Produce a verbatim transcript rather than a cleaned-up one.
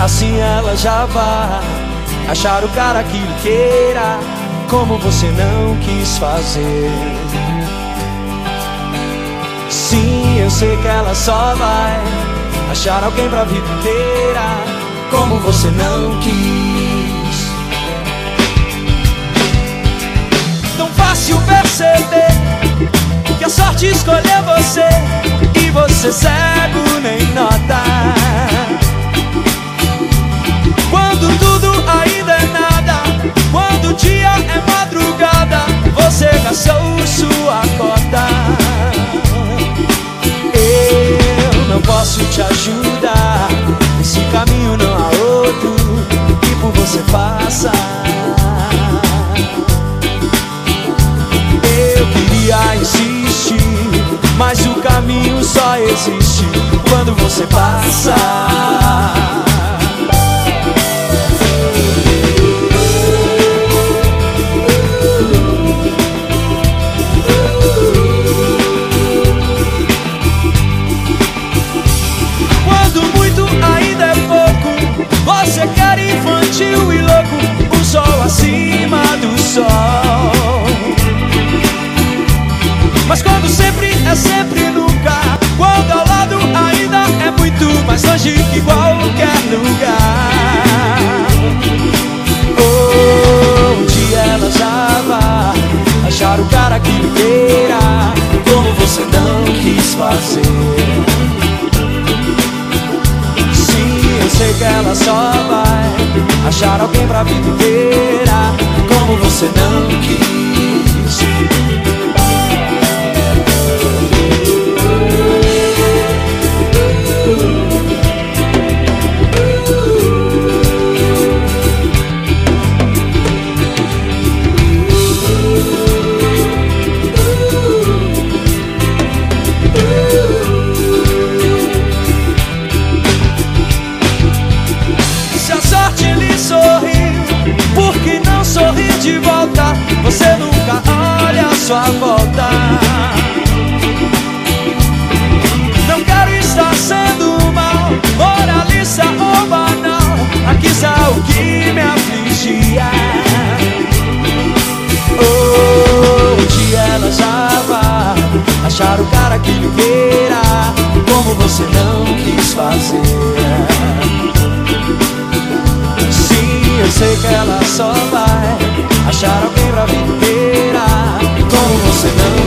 assim ela já vai achar o cara que lhe queira, como você não quis fazer. Sim, eu sei que ela só vai achar alguém pra vida inteira, como você não quis. Tão fácil perceber que a sorte escolheu você, e você cego nem nota. Quando tudo ainda é nada, quando o dia é madrugada, você gastou sua cota. Eu não posso te ajudar, nesse caminho não há outro que por você faça. Eu queria insistir, mas o caminho só existe quando você passa. Você quer infantil e louco, o sol acima do sol. Mas quando sempre é sempre nunca, quando ao lado ainda é muito mais longe que qualquer lugar. Oh, um dia ela já vai achar o cara que lhe queira, como você não quis fazer. Sei que ela só vai achar alguém pra vida inteira, como você não quis. De volta, você nunca olha a sua volta. Não quero estar sendo mal, moralista ou banal, aqui está o que me afligia. Oh, um dia ela já vai achar o cara que lhe queira, como você não quis fazer. Sim, eu sei que ela só vai achar alguém pra vida inteira, como você não